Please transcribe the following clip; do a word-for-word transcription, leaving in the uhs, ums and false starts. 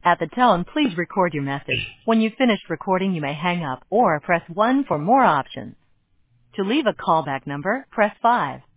At the tone, please record your message. When you've finished recording, you may hang up or press one for more options. To leave a callback number, press five.